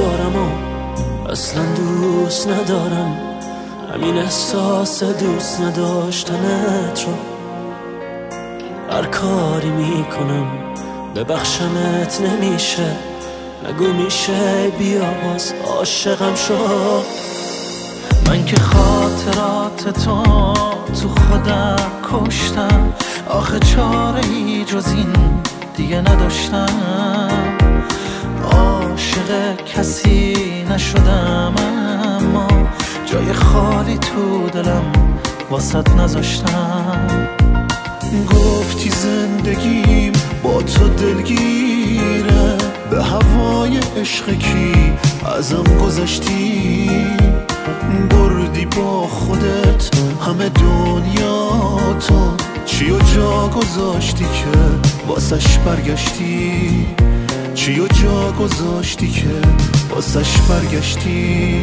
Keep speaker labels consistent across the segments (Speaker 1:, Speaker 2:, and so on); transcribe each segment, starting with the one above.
Speaker 1: دارم و اصلا دوست ندارم، همین احساس دوست نداشتنت رو هر کاری میکنم ببخشمت نمیشه. نگو میشه بیا باز عاشقم شو.
Speaker 2: من که خاطرات تو خودم کشتم، آخه چاره‌ای جز این دیگه نداشتم. عاشق کسی نشدم اما جای خالی تو دلم واسط نذاشتم. گفتی زندگیم با تو دلگیره، به هوای عشق کی ازم گذشتی. بردی با خودت همه دنیا تو، چی و جا گذاشتی که واسش برگشتی. چی و جا گذاشتی که واسش برگشتی.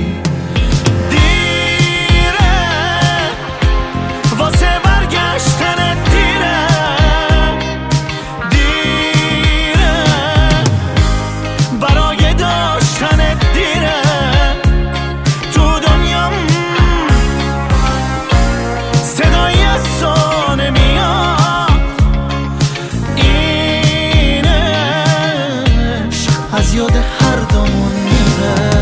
Speaker 2: دیره واسه برگشتن دیره، دیره برای داشتن دیره. تو دنیام صدای از تو نمیاد، اینش از یاد هر دومون میره.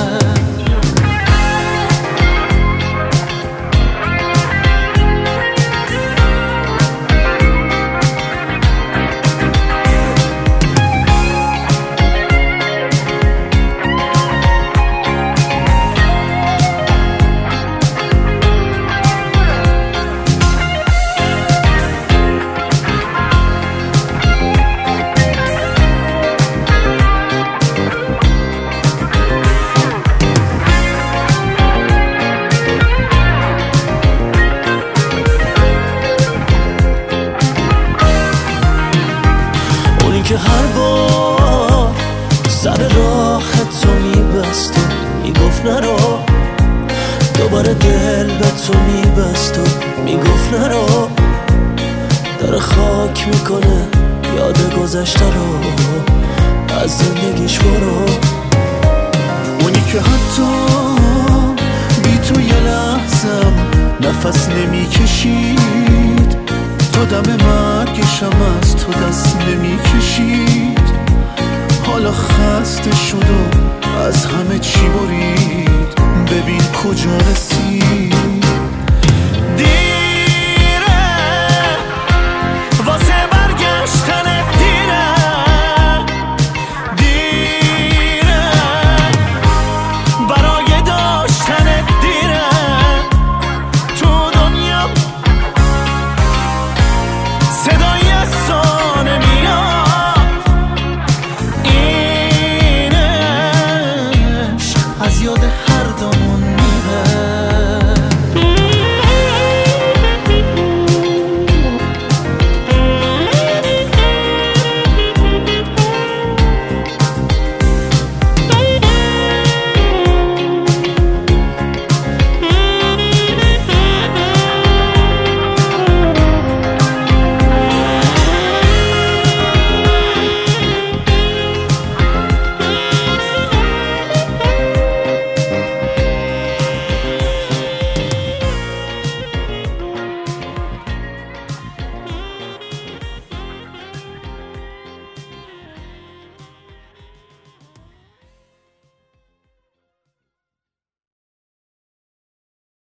Speaker 1: که هر بار سر راه تو میبست و میگفت نرو، دوباره دل به تو میبست و میگفت نرو. داره خاک میکنه یاد گذشته رو، از زندگیش برو.
Speaker 2: اونی که حتی بی تو یه لحظم نفس نمیکشید، تا دم مرگشم از تو دست نمیکشید. حالا خسته شد و از همه چی برید، ببین کجا رسید.